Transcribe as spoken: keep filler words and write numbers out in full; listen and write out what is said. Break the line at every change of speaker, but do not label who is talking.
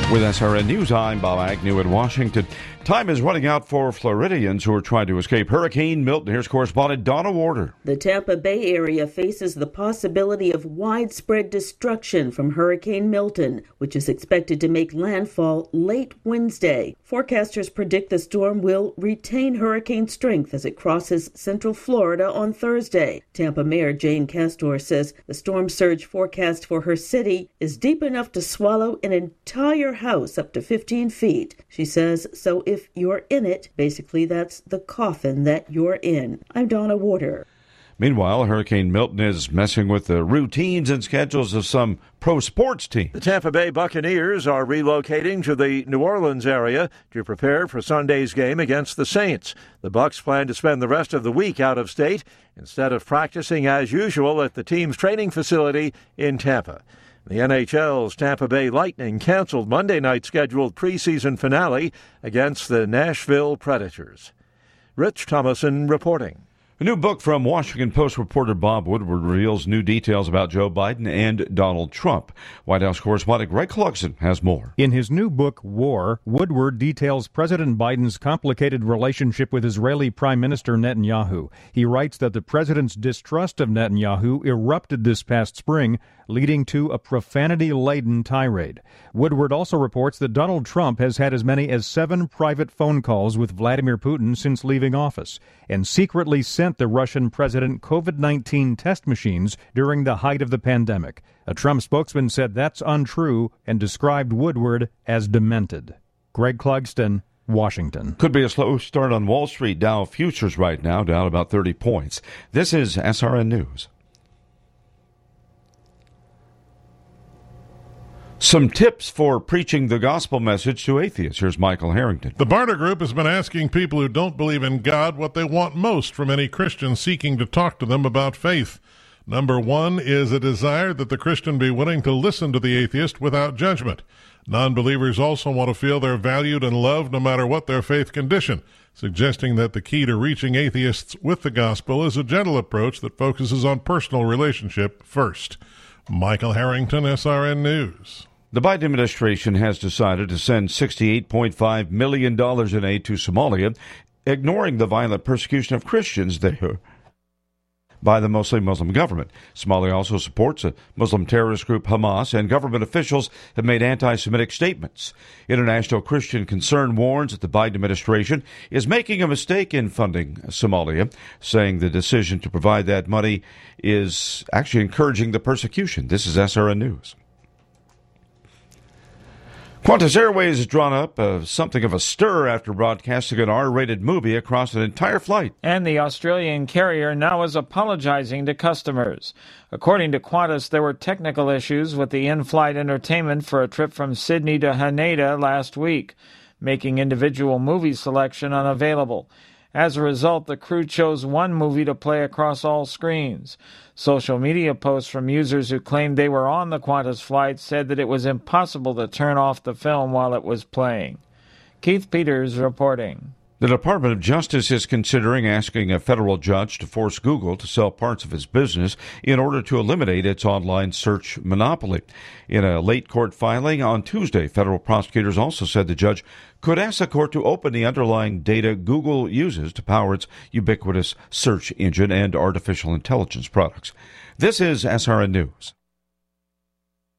With S R N News, I'm Bob Agnew in Washington. Time is running out for Floridians who are trying to escape Hurricane Milton. Here's correspondent Donna Warder.
The Tampa Bay area faces the possibility of widespread destruction from Hurricane Milton, which is expected to make landfall late Wednesday. Forecasters predict the storm will retain hurricane strength as it crosses central Florida on Thursday. Tampa Mayor Jane Castor says the storm surge forecast for her city is deep enough to swallow an entire house up to fifteen feet. She says, so if you're in it, basically that's the coffin that you're in. I'm Donna Warder.
Meanwhile, Hurricane Milton is messing with the routines and schedules of some pro sports teams.
The Tampa Bay Buccaneers are relocating to the New Orleans area to prepare for Sunday's game against the Saints. The Bucs plan to spend the rest of the week out of state instead of practicing as usual at the team's training facility in Tampa. The N H L's Tampa Bay Lightning canceled Monday night's scheduled preseason finale against the Nashville Predators. Rich Thomason reporting.
A new book from Washington Post reporter Bob Woodward reveals new details about Joe Biden and Donald Trump. White House correspondent Greg Clugston has more.
In his new book, War, Woodward details President Biden's complicated relationship with Israeli Prime Minister Netanyahu. He writes that the president's distrust of Netanyahu erupted this past spring, leading to a profanity-laden tirade. Woodward also reports that Donald Trump has had as many as seven private phone calls with Vladimir Putin since leaving office, and secretly sent the Russian president COVID nineteen test machines during the height of the pandemic. A Trump spokesman said that's untrue and described Woodward as demented. Greg Clugston, Washington.
Could be a slow start on Wall Street. Dow futures right now down about thirty points. This is S R N News. Some tips for preaching the gospel message to atheists. Here's Michael Harrington.
The Barna Group has been asking people who don't believe in God what they want most from any Christian seeking to talk to them about faith. Number one is a desire that the Christian be willing to listen to the atheist without judgment. Non-believers also want to feel they're valued and loved no matter what their faith condition, suggesting that the key to reaching atheists with the gospel is a gentle approach that focuses on personal relationship first. Michael Harrington, S R N News.
The Biden administration has decided to send sixty-eight point five million dollars in aid to Somalia, ignoring the violent persecution of Christians there by the mostly Muslim government. Somalia also supports a Muslim terrorist group, Hamas, and government officials have made anti-Semitic statements. International Christian Concern warns that the Biden administration is making a mistake in funding Somalia, saying the decision to provide that money is actually encouraging the persecution. This is S R N News. Qantas Airways has drawn up uh, something of a stir after broadcasting an R-rated movie across an entire flight.
And the Australian carrier now is apologizing to customers. According to Qantas, there were technical issues with the in-flight entertainment for a trip from Sydney to Haneda last week, making individual movie selection unavailable. As a result, the crew chose one movie to play across all screens. Social media posts from users who claimed they were on the Qantas flight said that it was impossible to turn off the film while it was playing. Keith Peters reporting.
The Department of Justice is considering asking a federal judge to force Google to sell parts of its business in order to eliminate its online search monopoly. In a late court filing on Tuesday, federal prosecutors also said the judge could ask the court to open the underlying data Google uses to power its ubiquitous search engine and artificial intelligence products. This is S R N News.